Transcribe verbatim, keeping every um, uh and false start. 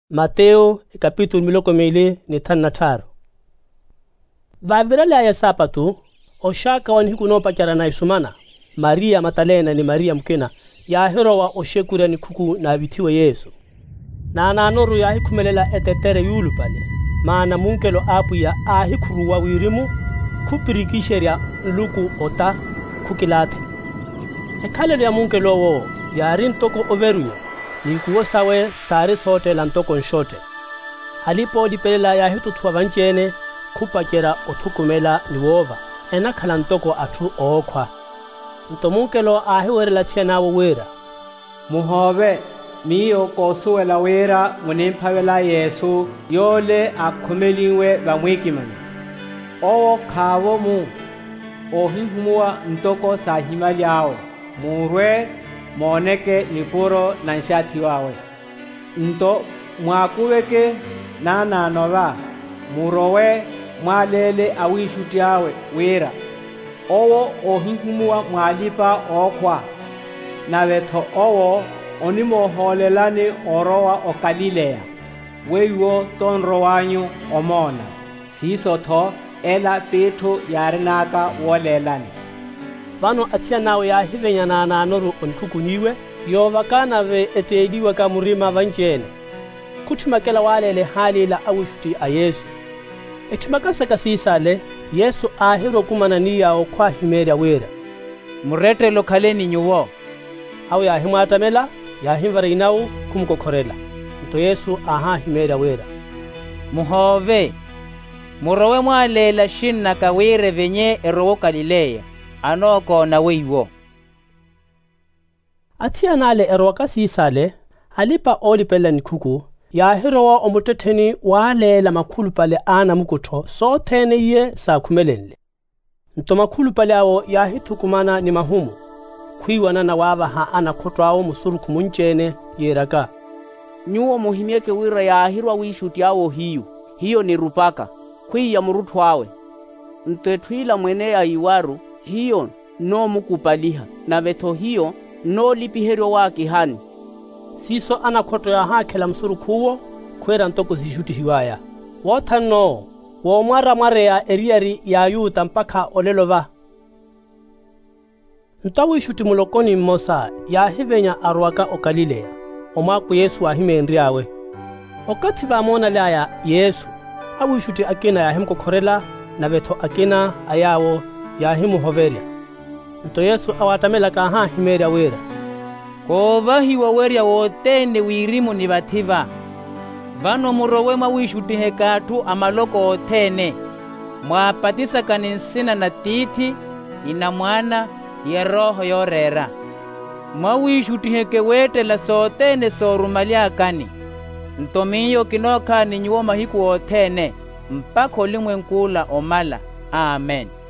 Mateo kapitulo miloko mili ni tano na tano. Vavirala ya sapatu oshaka wanhiku no pakara na isumana Maria Matalena ni Maria mkena ya herowa oshekura ni kuku na bitiwe Yesu na nanoru ya hikumelela etetere yulu pale maana munkelo apu ya ahikuruwa wirimu kupirikisheria luku ota kukilate ekalelo ya munkelo wo ya rintoko overuya ni kuwosawe sare sote lantoko nshote halipo lipelela ya hitu tuwavanchene kupakera otukumela niwova ena kalantoko atu ookwa ntomunkelo ahiwerela tienawo wera muhove miyo kosuwela wera munimpavela Yesu yole akhumeliwe vamwikimani owo khavo mu ohihumuwa ntoko sahima lyao murwe moneke nipuro na nshati wawe nto mwakuveke na nanova murowe mwalele awishuti yawe wera owo ohihumuwa mwalipa okwa na vetho owo onimoholelani orowa okalileya weiwo tonro wanyu omona sisotho ela petho yarinaka wolelani vano atia nawe ya hivenya na nanoru onkukuniwe yovakana ve etediwa ka murima vanchene kutumakela walele hali la awushuti a Yesu etumakasa kasisale Yesu ahiro kumanania okwa himeria wera murete lokaleni nyuwo au ya himatamela ya himvara inau kumkokorela nto Yesu aha himeria wera muhove murowe mwalela shinna kawire venye erowo Galileya anoko na weiwo atia nale eroka sisale alipa oli pela nikuku ya hirowa omutetheni walela makulu pale ana mukutho so tene ye sa kumelenle nto makulu pale awo ya hitukumana ni mahumu kwiwana na wava ha ana kotwawo musuru kumunchene yeraka nyuo muhimieke wira ya hirwa wishuti yawo hiyo hiyo ni rupaka kwi ya murutwawe ntwetwila mwene ya iwaru hiyo no mukupaliha na veto hiyo no lipiherio waki hani siso ana koto ya hakela msuru kuwo kwera ntoko zishuti hiwaya wota no wo mwara mware ya eriari ya yuta mpaka olelova ntawi shuti mulokoni mmosa ya hivenya arwaka okalileya omwaku Yesu ahime ndriawe okati vamona laya Yesu awu shuti akina ya himko korela na veto akina ayawo ya himu hovelia nto Yesu awatamela ka ha himeria wera kovahi wa weria wotende wirimu ni bativa vano murowe mawishuti hekatu amaloko otene mwapatisa kaninsina na titi ina mwana ya roho yorera mawishuti heke wete la sotene sorumalia kani ntomiyo kinoka ni nyuo mahiku otene mpaka olimwenkula omala amen.